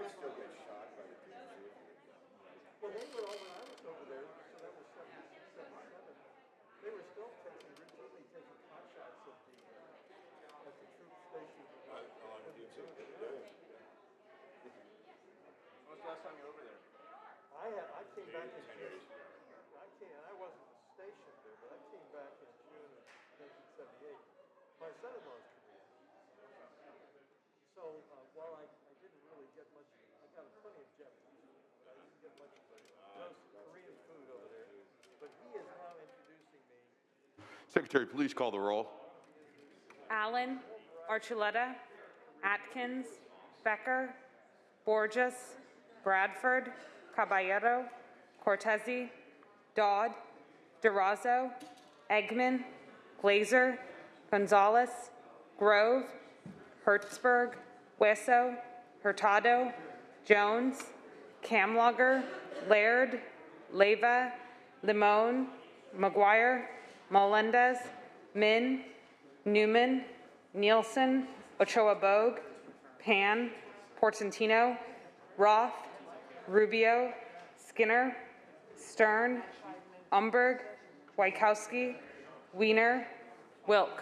still get shot by the PNC. Well, they were when I was over there, so that was 76, 77. They were still routinely taking pot shots at the troop station. On the PNC. When was the last time you were over there? I came back in 10 years. I wasn't stationed there, but I came back in June of 1978. My son-in-law's Korean. So while I didn't really get much, I got plenty of Japanese food, but I didn't get much Korean food over there. But he is now introducing me. Secretary, please call the roll. Allen, Archuleta, Atkins, Becker, Borges, Bradford, Caballero, Cortese, Dodd, Durazo, Eggman, Glazer, Gonzalez, Grove, Hertzberg, Hueso, Hurtado, Jones, Kamlager, Laird, Leyva, Limon, McGuire, Melendez, Min, Newman, Nielsen, Ochoa Bogue, Pan, Portantino, Roth, Rubio, Skinner, Stern, Umberg, Wajkowski, Wiener, Wilk.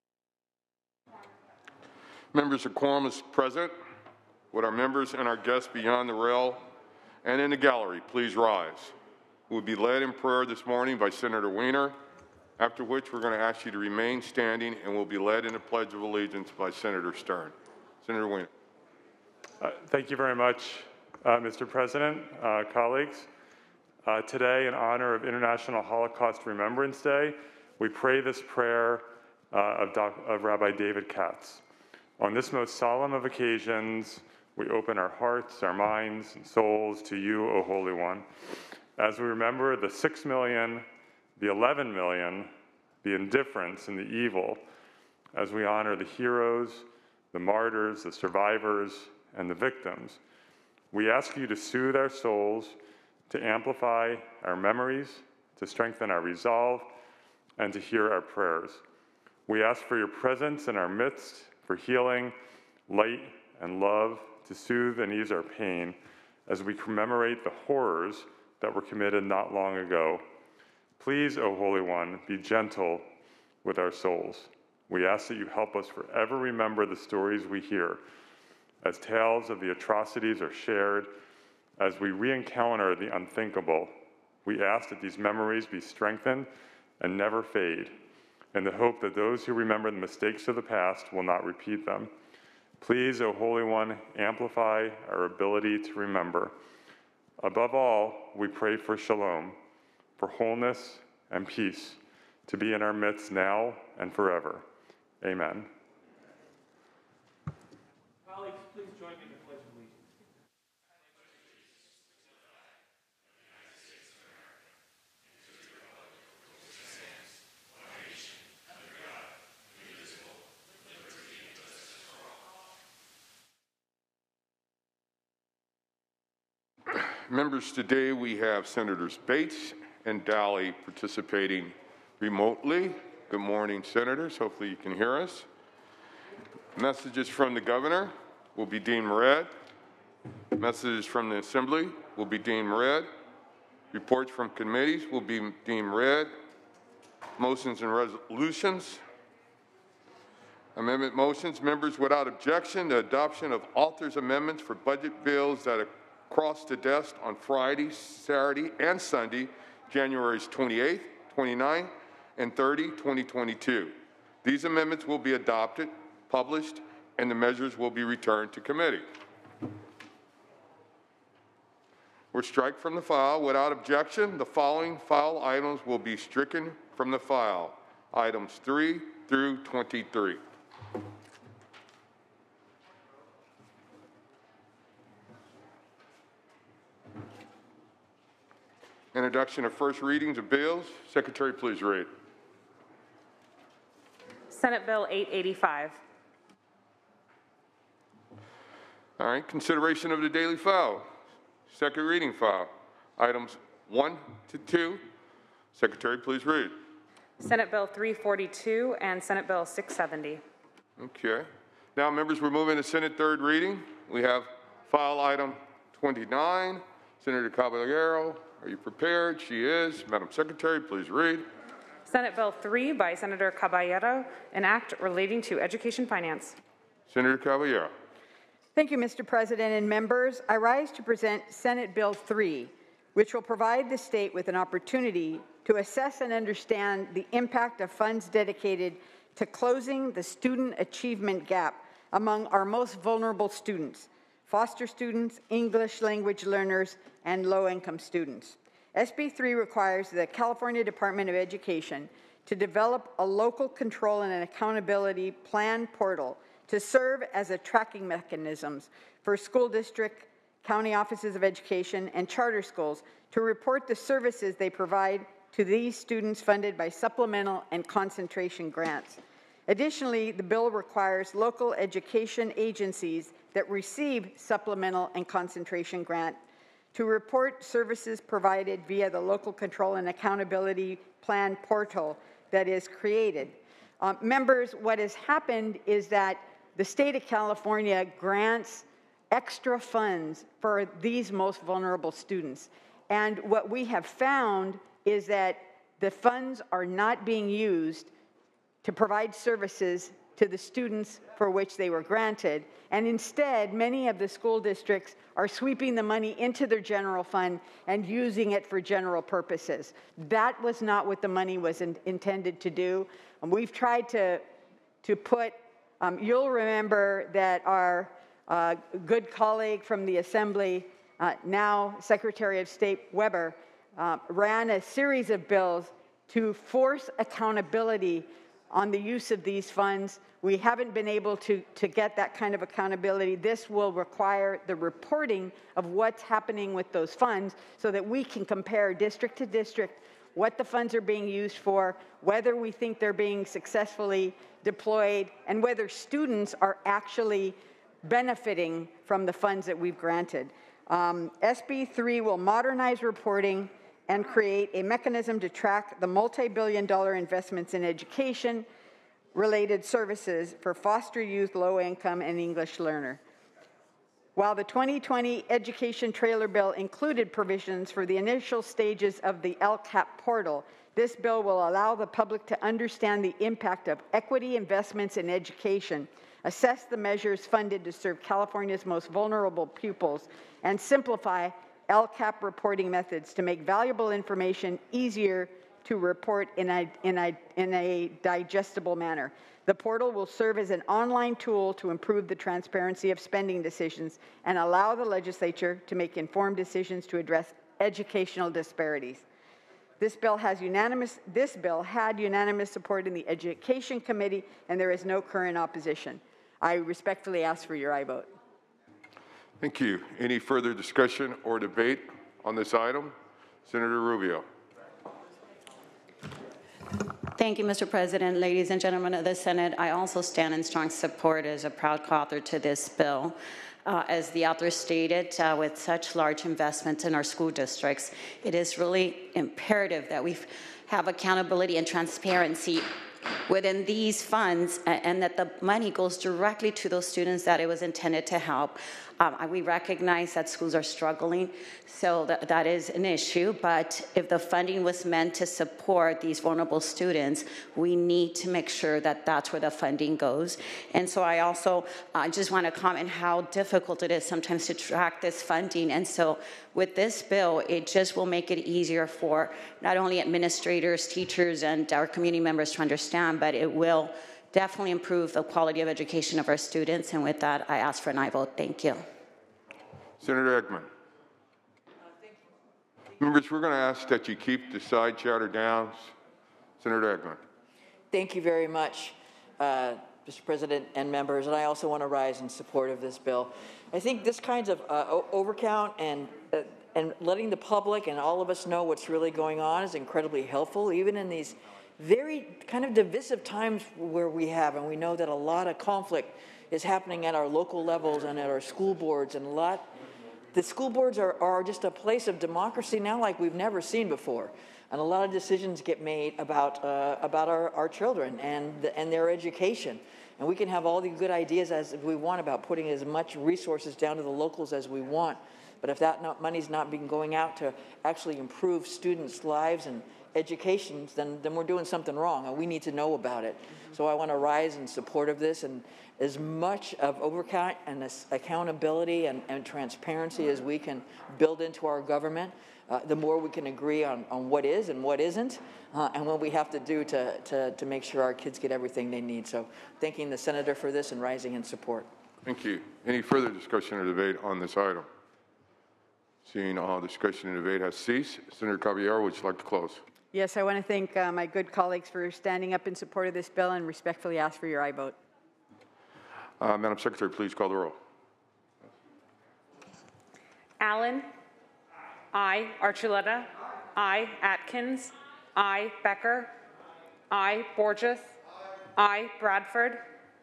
Members, a quorum is present. Would our members and our guests beyond the rail and in the gallery please rise? We'll be led in prayer this morning by Senator Wiener, after which we're going to ask you to remain standing and we'll be led in the Pledge of Allegiance by Senator Stern. Senator Wiener. Thank you very much, Mr. President, colleagues. Today, in honor of International Holocaust Remembrance Day, we pray this prayer of Rabbi David Katz. On this most solemn of occasions, we open our hearts, our minds, and souls to you, O Holy One, as we remember the 6 million, the 11 million, the indifference and the evil, as we honor the heroes, the martyrs, the survivors, and the victims. We ask you to soothe our souls, to amplify our memories, to strengthen our resolve, and to hear our prayers. We ask for your presence in our midst, for healing, light, and love, to soothe and ease our pain as we commemorate the horrors that were committed not long ago. Please, O Holy One, be gentle with our souls. We ask that you help us forever remember the stories we hear, as tales of the atrocities are shared, as we re-encounter the unthinkable. We ask that these memories be strengthened and never fade, in the hope that those who remember the mistakes of the past will not repeat them. Please, O Holy One, amplify our ability to remember. Above all, we pray for shalom, for wholeness and peace, to be in our midst now and forever. Amen. Colleagues, please join me in the Pledge of Allegiance. Members, today we have Senators Bates and Daly participating remotely. Good morning, Senators. Hopefully you can hear us. Messages from the Governor will be deemed read. Messages from the Assembly will be deemed read. Reports from committees will be deemed read. Motions and resolutions. Amendment motions. Members, without objection, the adoption of authors' amendments for budget bills that cross the desk on Friday, Saturday, and Sunday, January 28th, 29th, and 30, 2022. These amendments will be adopted, published, and the measures will be returned to committee. Were strike from the file. Without objection, the following file items will be stricken from the file. Items 3 through 23. Introduction of first readings of bills. Secretary, please read. Senate Bill 885. All right, consideration of the daily file. Second reading file. Items 1 to 2. Secretary, please read. Senate Bill 342 and Senate Bill 670. Okay. Now, members, we're moving to Senate third reading. We have File item 29, Senator Caballero, are you prepared? She is. Madam Secretary, please read. Senate Bill 3 by Senator Caballero, an act relating to education finance. Senator Caballero. Thank you, Mr. President and members. I rise to present Senate Bill 3, which will provide the state with an opportunity to assess and understand the impact of funds dedicated to closing the student achievement gap among our most vulnerable students, foster students, English language learners, and low-income students. SB 3 requires the California Department of Education to develop a local control and an accountability plan portal to serve as a tracking mechanisms for school district, county offices of education, and charter schools to report the services they provide to these students funded by supplemental and concentration grants. Additionally, the bill requires local education agencies that receive supplemental and concentration grant to report services provided via the local control and accountability plan portal that is created. Members, what has happened is that the state of California grants extra funds for these most vulnerable students. And what we have found is that the funds are not being used to provide services to the students for which they were granted. And instead, many of the school districts are sweeping the money into their general fund and using it for general purposes. That was not what the money was intended to do. And we've tried to put, you'll remember that our good colleague from the Assembly, now Secretary of State Weber, ran a series of bills to force accountability on the use of these funds. We haven't been able to get that kind of accountability. This will require the reporting of what's happening with those funds so that we can compare district to district what the funds are being used for, whether we think they're being successfully deployed, and whether students are actually benefiting from the funds that we've granted. SB 3 will modernize reporting and create a mechanism to track the multi-billion-dollar investments in education-related services for foster youth, low-income, and English learner. While the 2020 Education Trailer Bill included provisions for the initial stages of the LCAP portal, this bill will allow the public to understand the impact of equity investments in education, assess the measures funded to serve California's most vulnerable pupils, and simplify LCAP reporting methods to make valuable information easier to report in a digestible manner. The portal will serve as an online tool to improve the transparency of spending decisions and allow the legislature to make informed decisions to address educational disparities. This bill had unanimous support in the Education Committee, and there is no current opposition. I respectfully ask for your aye vote. Thank you. Any further discussion or debate on this item? Senator Rubio. Thank you, Mr. President. Ladies and gentlemen of the Senate, I also stand in strong support as a proud co-author to this bill. As the author stated, with such large investments in our school districts, it is really imperative that we have accountability and transparency within these funds, and that the money goes directly to those students that it was intended to help. We recognize that schools are struggling, so that is an issue, but if the funding was meant to support these vulnerable students, we need to make sure that that's where the funding goes. And so I also just want to comment how difficult it is sometimes to track this funding, and so with this bill, it just will make it easier for not only administrators, teachers, and our community members to understand, but it will definitely improve the quality of education of our students. And with that, I ask for an aye vote. Thank you. Senator Eggman. Members, we're going to ask that you keep the side chatter down. Senator Eggman. Thank you very much, Mr. President and members. And I also want to rise in support of this bill. I think this kinds of overcount and letting the public and all of us know what's really going on is incredibly helpful, even in these very kind of divisive times where we have, and we know that a lot of conflict is happening at our local levels and at our school boards, and the school boards are just a place of democracy now like we've never seen before, and a lot of decisions get made about our children and their education. And we can have all the good ideas as we want about putting as much resources down to the locals as we want. But if that money's not been going out to actually improve students' lives and education, then we're doing something wrong, and we need to know about it. So I want to rise in support of this, and as much of overcount and accountability and transparency as we can build into our government, the more we can agree on what is and what isn't, and what we have to do to make sure our kids get everything they need. So thanking the senator for this and rising in support. Thank you. Any further discussion or debate on this item? Seeing all discussion and debate has ceased, Senator Caballero, would you like to close? Yes, I want to thank my good colleagues for standing up in support of this bill and respectfully ask for your aye vote. Madam Secretary, please call the roll. Allen. Aye. Archuleta. Aye. Atkins. Aye. Becker. Aye. Borges. Aye. Bradford.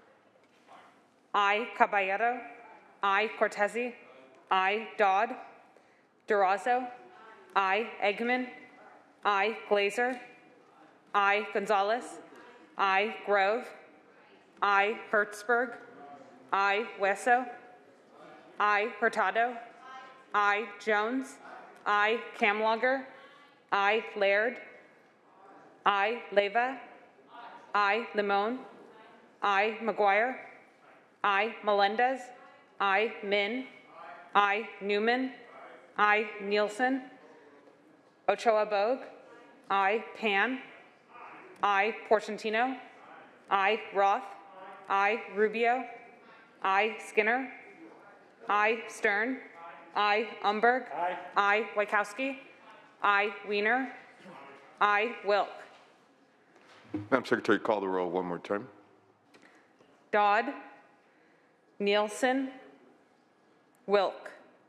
Aye. Caballero. Aye. Cortese. Aye. Dodd. Durazo. Aye. Eggman. Aye. Glazer. Aye. Gonzalez. Aye. Grove. Aye. Hertzberg. Aye. Wesso. Aye. Hurtado. Aye. Jones. Aye. Kamlager. Aye. Laird. Aye. Leyva. Aye. Limon. Aye. McGuire. Aye. Melendez. Aye. Min. Aye. Newman. Aye. Nielsen. Ochoa Bogue. Aye. Pan. Aye. Porcentino. Aye. Roth. Aye. Rubio. Aye. Skinner. Aye. Stern. Aye. Umberg. Aye. Aye. Wachowski. Aye. Wiener. Aye. Wilk. Madam Secretary, call the roll one more time. Dodd. Nielsen. Wilk.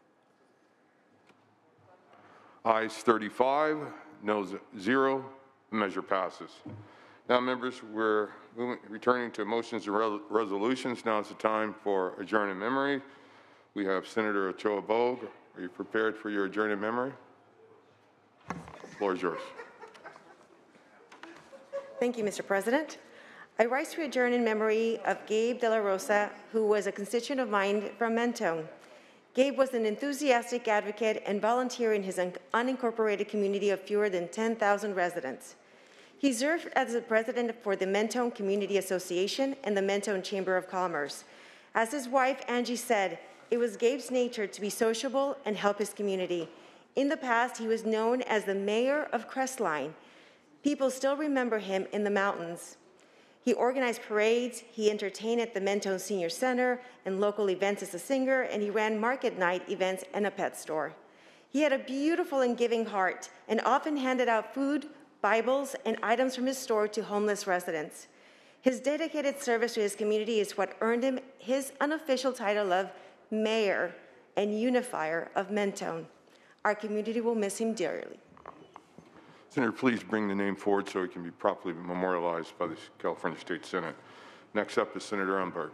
Ayes 35, noes 0. The measure passes. Now, members, we're returning to motions and resolutions. Now is the time for adjourn in memory. We have Senator Ochoa Bogue. Are you prepared for your adjourn in memory? The floor is yours. Thank you, Mr. President. I rise to adjourn in memory of Gabe De La Rosa, who was a constituent of mine from Mentone. Gabe was an enthusiastic advocate and volunteer in his unincorporated community of fewer than 10,000 residents. He served as the president for the Mentone Community Association and the Mentone Chamber of Commerce. As his wife, Angie, said, it was Gabe's nature to be sociable and help his community. In the past, he was known as the mayor of Crestline. People still remember him in the mountains. He organized parades, he entertained at the Mentone Senior Center and local events as a singer, and he ran market night events and a pet store. He had a beautiful and giving heart and often handed out food, Bibles, and items from his store to homeless residents. His dedicated service to his community is what earned him his unofficial title of Mayor and Unifier of Mentone. Our community will miss him dearly. Senator, please bring the name forward so he can be properly memorialized by the California State Senate. Next up is Senator Umberg.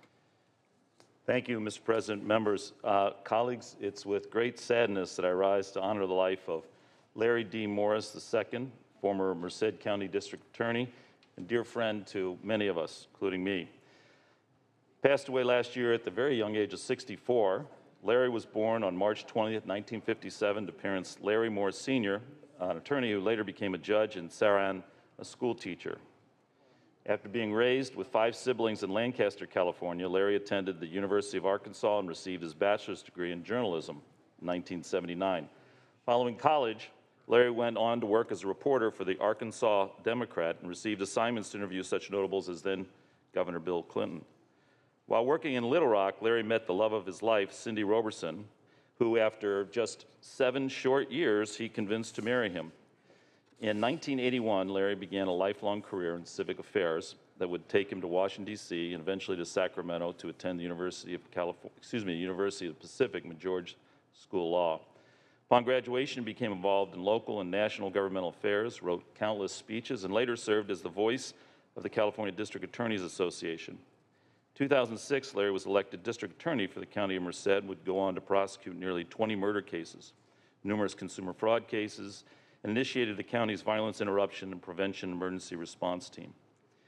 Thank you, Mr. President, members, colleagues. It's with great sadness that I rise to honor the life of Larry D. Morris II, former Merced County District Attorney and dear friend to many of us, including me. Passed away last year at the very young age of 64. Larry was born on March 20th, 1957 to parents Larry Morris Sr., an attorney who later became a judge, and Saran, a school teacher. After being raised with 5 siblings in Lancaster, California, Larry attended the University of Arkansas and received his bachelor's degree in journalism in 1979. Following college, Larry went on to work as a reporter for the Arkansas Democrat and received assignments to interview such notables as then Governor Bill Clinton. While working in Little Rock, Larry met the love of his life, Cindy Roberson, who after just 7 short years, he convinced to marry him. In 1981, Larry began a lifelong career in civic affairs that would take him to Washington, D.C., and eventually to Sacramento to attend the University of the Pacific McGeorge School of Law. Upon graduation, he became involved in local and national governmental affairs, wrote countless speeches, and later served as the voice of the California District Attorneys Association. In 2006, Larry was elected district attorney for the county of Merced and would go on to prosecute nearly 20 murder cases, numerous consumer fraud cases, and initiated the county's violence interruption and prevention emergency response team.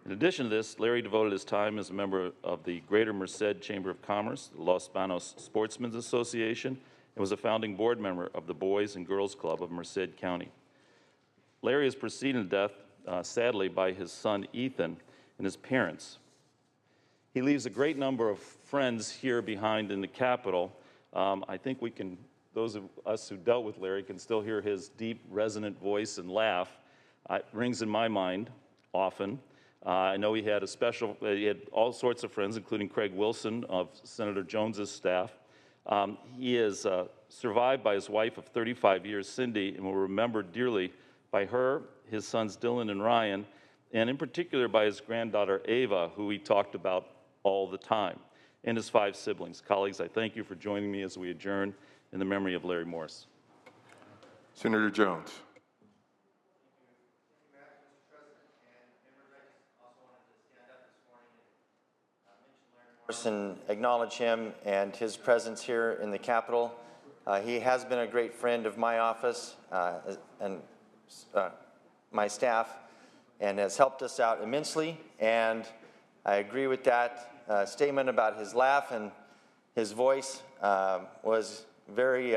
In addition to this, Larry devoted his time as a member of the Greater Merced Chamber of Commerce, the Los Banos Sportsmen's Association, and was a founding board member of the Boys and Girls Club of Merced County. Larry is preceded to death, sadly, by his son Ethan and his parents. He leaves a great number of friends here behind in the Capitol. I think we can, those of us who dealt with Larry can still hear his deep, resonant voice and laugh. It rings in my mind often. I know he had he had all sorts of friends, including Craig Wilson of Senator Jones's staff. He is survived by his wife of 35 years, Cindy, and will remember dearly by her, his sons Dylan and Ryan, and in particular by his granddaughter Ava, who he talked about all the time, and his 5 siblings. Colleagues, I thank you for joining me as we adjourn in the memory of Larry Morris. Senator Jones. And acknowledge him and his presence here in the Capitol. He has been a great friend of my office and my staff, and has helped us out immensely. And I agree with that statement about his laugh, and his voice was very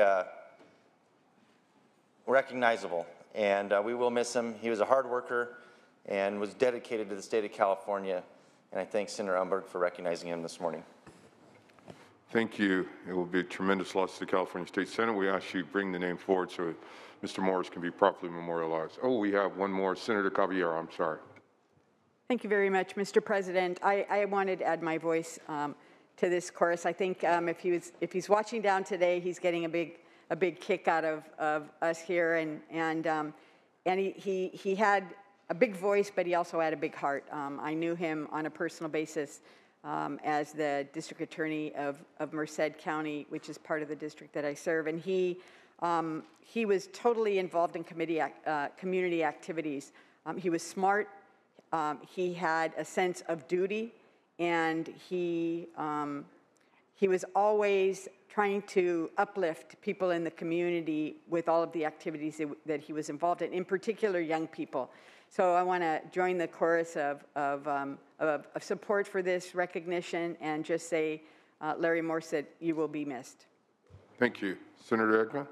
recognizable. And we will miss him. He was a hard worker and was dedicated to the state of California. And I thank Senator Umberg for recognizing him this morning. Thank you. It will be a tremendous loss to the California State Senate. We ask you to bring the name forward so Mr. Morris can be properly memorialized. Oh, we have one more. Senator Caballero, I'm sorry. Thank you very much, Mr. President. I wanted to add my voice to this chorus. I think if he's watching down today, he's getting a big kick out of us here, and he had a big voice, but he also had a big heart. I knew him on a personal basis as the district attorney of Merced County, which is part of the district that I serve, and he was totally involved in community activities. He was smart. He had a sense of duty, and he was always trying to uplift people in the community with all of the activities that he was involved in particular young people. So I want to join the chorus of support for this recognition and just say, Larry Morris, that you will be missed. Thank you. Senator Ekman?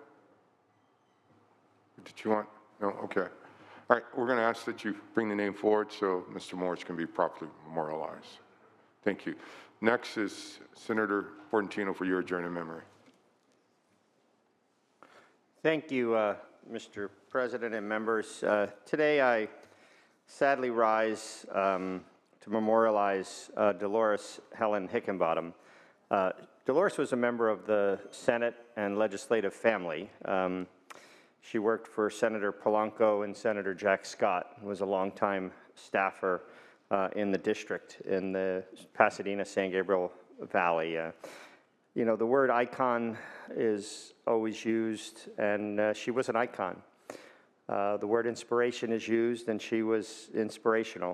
Did you want? No? Okay. All right, we're going to ask that you bring the name forward so Mr. Morris can be properly memorialized. Thank you. Next is Senator Portantino for your adjourned memory. Thank you, Mr. President and members. Today I sadly rise to memorialize Dolores Helen Hickenbottom. Dolores was a member of the Senate and legislative family. She worked for Senator Polanco and Senator Jack Scott, was a longtime staffer in the district in the Pasadena-San Gabriel Valley. You know, the word icon is always used, and she was an icon. The word inspiration is used, and she was inspirational.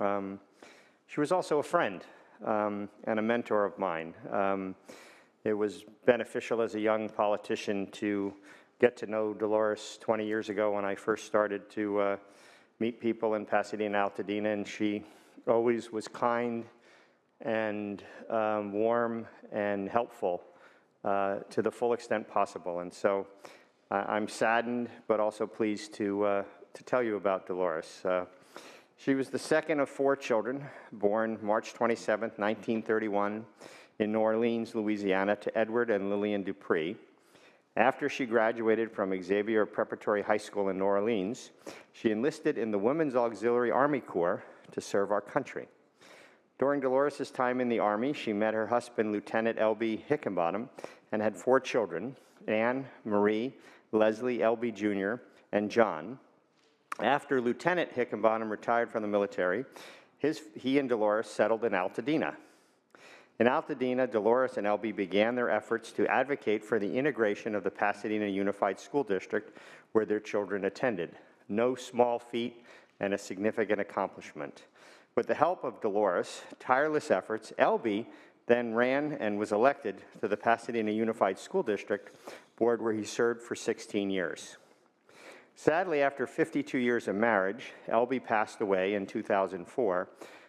She was also a friend and a mentor of mine. It was beneficial as a young politician to get to know Dolores 20 years ago when I first started to meet people in Pasadena, Altadena, and she always was kind and warm and helpful to the full extent possible. And so I'm saddened, but also pleased to tell you about Dolores. She was the second of 4 children, born March 27, 1931, in New Orleans, Louisiana, to Edward and Lillian Dupree. After she graduated from Xavier Preparatory High School in New Orleans, she enlisted in the Women's Auxiliary Army Corps to serve our country. During Dolores' time in the Army, she met her husband, Lieutenant L.B. Hickenbottom, and had 4 children, Anne, Marie, Leslie, L.B. Jr., and John. After Lieutenant Hickenbottom retired from the military, he and Dolores settled in Altadena. In Altadena, Dolores and L.B. began their efforts to advocate for the integration of the Pasadena Unified School District where their children attended. No small feat and a significant accomplishment. With the help of Dolores' tireless efforts, L.B. then ran and was elected to the Pasadena Unified School District board where he served for 16 years. Sadly, after 52 years of marriage, L.B. passed away in 2004,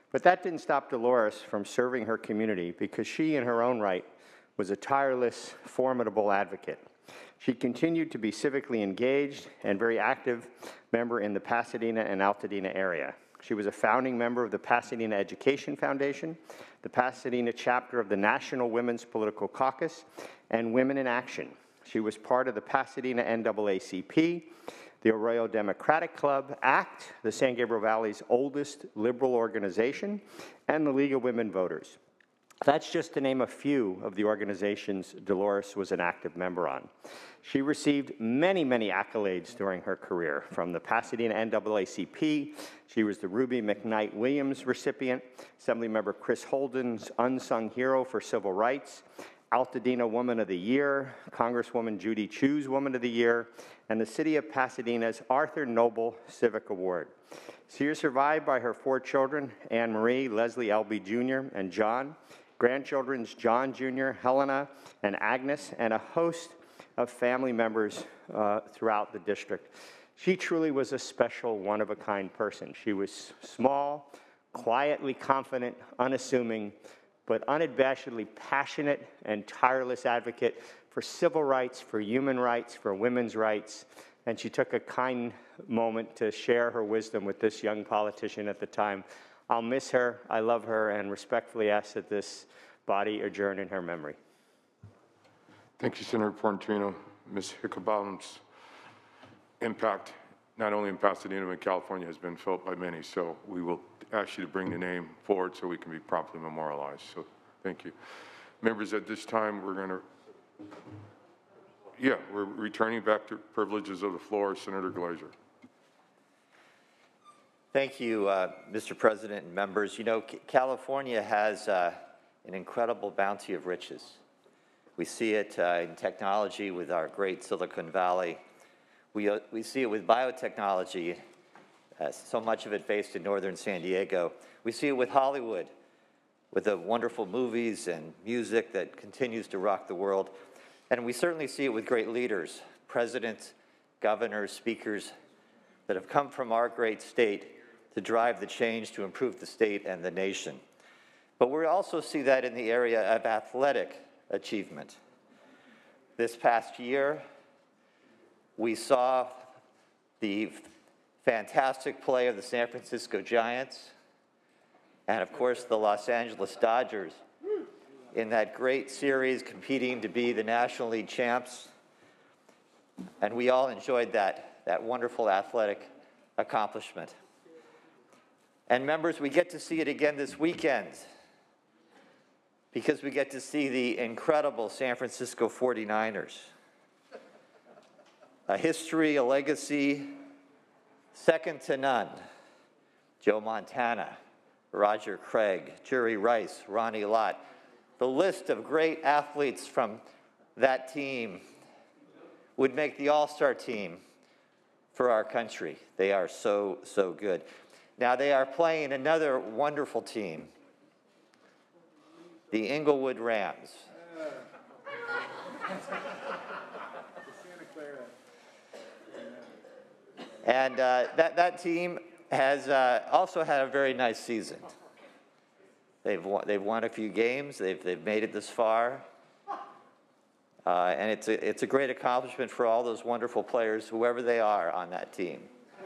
But that didn't stop Dolores from serving her community, because she, in her own right, was a tireless, formidable advocate. She continued to be civically engaged and very active member in the Pasadena and Altadena area. She was a founding member of the Pasadena Education Foundation, the Pasadena chapter of the National Women's Political Caucus, and Women in Action. She was part of the Pasadena NAACP, the Arroyo Democratic Club, ACT, the San Gabriel Valley's oldest liberal organization, and the League of Women Voters. That's just to name a few of the organizations Dolores was an active member on. She received many, many accolades during her career. From the Pasadena NAACP, she was the Ruby McKnight Williams recipient, Assemblymember Chris Holden's Unsung Hero for Civil Rights, Altadena Woman of the Year, Congresswoman Judy Chu's Woman of the Year, and the City of Pasadena's Arthur Noble Civic Award. She is survived by her 4 children, Anne Marie, Leslie Elby Jr., and John, grandchildren's John Jr., Helena, and Agnes, and a host of family members throughout the district. She truly was a special, one-of-a-kind person. She was small, quietly confident, unassuming, but unabashedly passionate and tireless advocate for civil rights, for human rights, for women's rights. And she took a kind moment to share her wisdom with this young politician at the time. I'll miss her, I love her, and respectfully ask that this body adjourn in her memory. Thank you, Senator Portantino. Ms. Hickenbottom's impact, not only in Pasadena, but in California, has been felt by many. So we will ask you to bring the name forward so we can be properly memorialized. So thank you. Members, at this time, we're returning back to privileges of the floor. Senator Glazer. Thank you, Mr. President and members. You know, California has an incredible bounty of riches. We see it in technology with our great Silicon Valley. We see it with biotechnology, so much of it based in northern San Diego. We see it with Hollywood, with the wonderful movies and music that continues to rock the world. And we certainly see it with great leaders, presidents, governors, speakers that have come from our great state to drive the change to improve the state and the nation. But we also see that in the area of athletic achievement. This past year, we saw the fantastic play of the San Francisco Giants and, of course, the Los Angeles Dodgers in that great series competing to be the National League champs. And we all enjoyed that wonderful athletic accomplishment. And members, we get to see it again this weekend because we get to see the incredible San Francisco 49ers. A history, a legacy, second to none. Joe Montana, Roger Craig, Jerry Rice, Ronnie Lott. The list of great athletes from that team would make the all-star team for our country. They are so, so good. Now they are playing another wonderful team, the Inglewood Rams. And that team has also had a very nice season. They've won a few games. They've made it this far, and it's a great accomplishment for all those wonderful players, whoever they are on that team.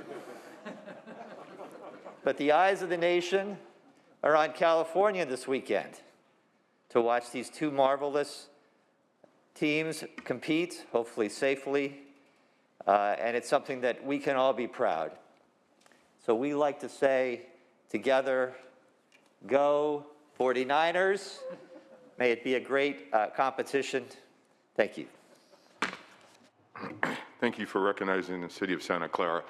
But the eyes of the nation are on California this weekend to watch these 2 marvelous teams compete, hopefully safely, and it's something that we can all be proud. So we like to say together, go 49ers. May it be a great competition. Thank you. Thank you for recognizing the city of Santa Clara.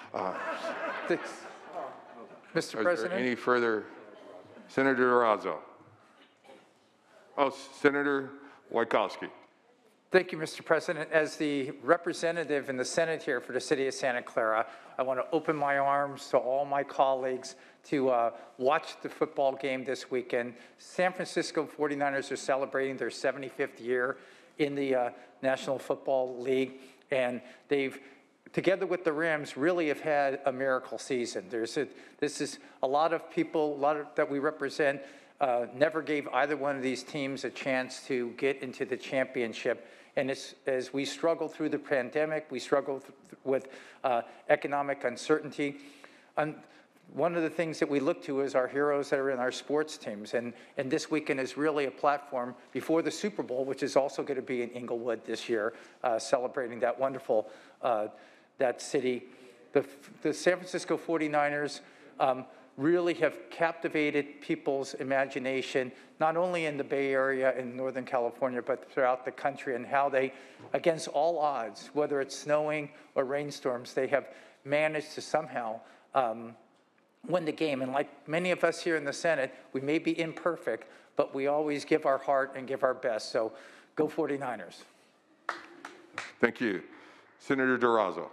Mr. President? Any further? Senator Durazo. Oh, Senator Wieckowski. Thank you, Mr. President. As the representative in the Senate here for the city of Santa Clara, I want to open my arms to all my colleagues to watch the football game this weekend. San Francisco 49ers are celebrating their 75th year in the National Football League, and they've together with the Rams, really have had a miracle season. This is a lot of people, that we represent, never gave either one of these teams a chance to get into the championship. And as we struggle through the pandemic, we struggle with economic uncertainty. One of the things that we look to is our heroes that are in our sports teams. And this weekend is really a platform before the Super Bowl, which is also going to be in Inglewood this year, celebrating that wonderful, that city. The San Francisco 49ers really have captivated people's imagination, not only in the Bay Area in Northern California, but throughout the country, and how they, against all odds, whether it's snowing or rainstorms, they have managed to somehow win the game. And like many of us here in the Senate, we may be imperfect, but we always give our heart and give our best. So go 49ers. Thank you. Senator Durazo.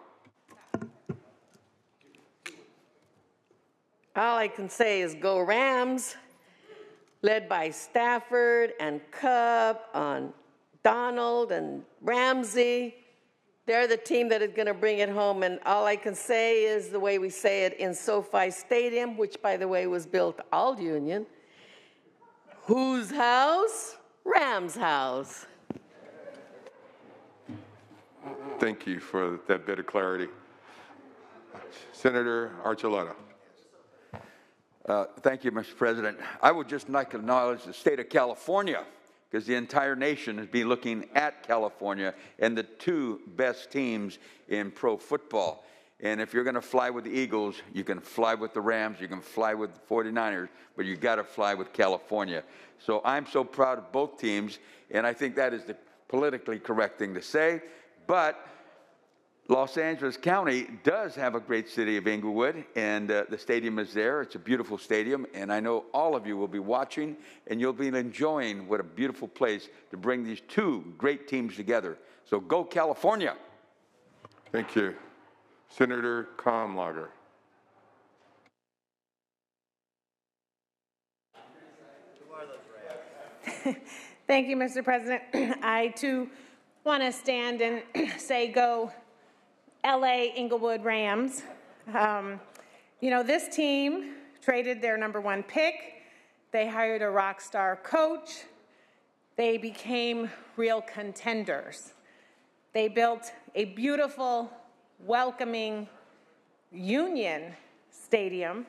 All I can say is go Rams, led by Stafford and Cub, on Donald and Ramsey. They're the team that is going to bring it home. And all I can say is the way we say it in SoFi Stadium, which, by the way, was built all union. Whose house? Rams' house. Thank you for that bit of clarity. Senator Archuleta. Thank you, Mr. President. I would just like to acknowledge the state of California, because the entire nation has been looking at California and the two best teams in pro football. And if you're going to fly with the Eagles, you can fly with the Rams, you can fly with the 49ers, but you got to fly with California. So I'm so proud of both teams, and I think that is the politically correct thing to say. But Los Angeles County does have a great city of Inglewood, and the stadium is there. It's a beautiful stadium, and I know all of you will be watching, and you'll be enjoying what a beautiful place to bring these two great teams together. So go California. Thank you. Senator Kamlager. Thank you, Mr. President. I, too, want to stand and say go LA Inglewood Rams. You know, this team traded their #1 pick. They hired a rock star coach. They became real contenders. They built a beautiful, welcoming Union Stadium.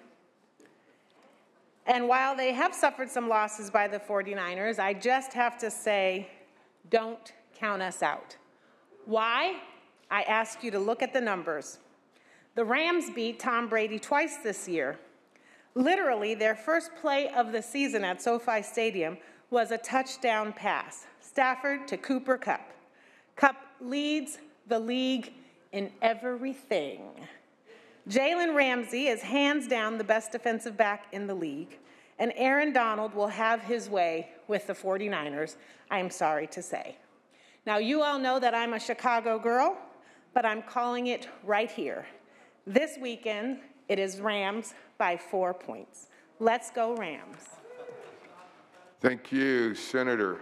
And while they have suffered some losses by the 49ers, I just have to say, don't count us out. Why? I ask you to look at the numbers. The Rams beat Tom Brady twice this year. Literally, their first play of the season at SoFi Stadium was a touchdown pass, Stafford to Cooper Kupp. Kupp leads the league in everything. Jalen Ramsey is hands down the best defensive back in the league, and Aaron Donald will have his way with the 49ers, I'm sorry to say. Now, you all know that I'm a Chicago girl, but I'm calling it right here. This weekend, it is Rams by 4 points. Let's go Rams. Thank you, Senator.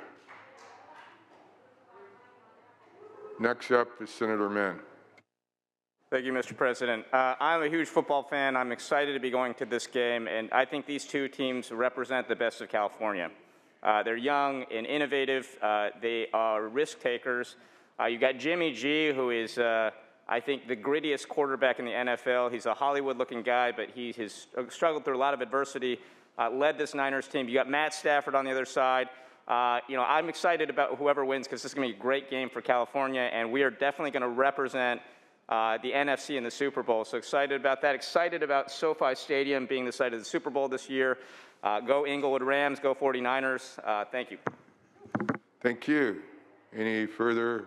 Next up is Senator Mann. Thank you, Mr. President. I'm a huge football fan. I'm excited to be going to this game, and I think these two teams represent the best of California. They're young and innovative. They are risk takers. You got Jimmy G, who is, I think, the grittiest quarterback in the NFL. He's a Hollywood-looking guy, but he has struggled through a lot of adversity, led this Niners team. You got Matt Stafford on the other side. You know, I'm excited about whoever wins because this is going to be a great game for California, and we are definitely going to represent the NFC in the Super Bowl. So excited about that. Excited about SoFi Stadium being the site of the Super Bowl this year. Go Inglewood Rams. Go 49ers. Thank you. Thank you. Any further?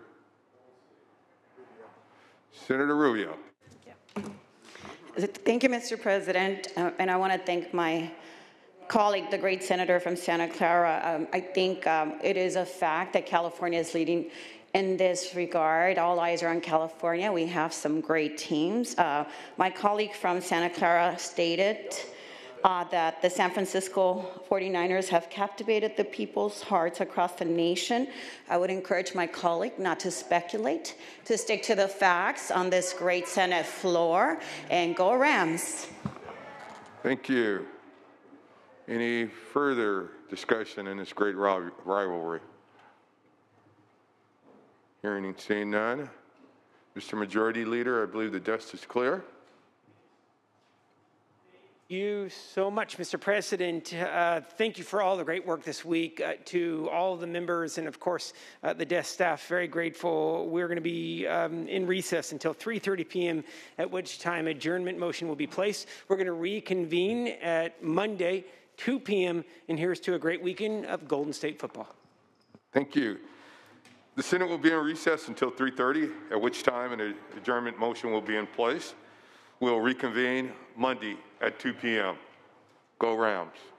Senator Rubio. Thank you, Mr. President. And I want to thank my colleague, the great senator from Santa Clara. I think it is a fact that California is leading in this regard. All eyes are on California. We have some great teams. My colleague from Santa Clara stated that the San Francisco 49ers have captivated the people's hearts across the nation. I would encourage my colleague not to speculate, to stick to the facts on this great Senate floor, and go Rams. Thank you. Any further discussion in this great rivalry? Hearing and seeing none. Mr. Majority Leader, I believe the dust is clear. Thank you so much, Mr. President. Thank you for all the great work this week. To all of the members and, of course, the desk staff, very grateful. We're going to be in recess until 3:30 p.m., at which time adjournment motion will be placed. We're going to reconvene at Monday, 2 p.m., and here's to a great weekend of Golden State football. Thank you. The Senate will be in recess until 3:30, at which time an adjournment motion will be in place. We'll reconvene Monday at 2 p.m. Go Rams.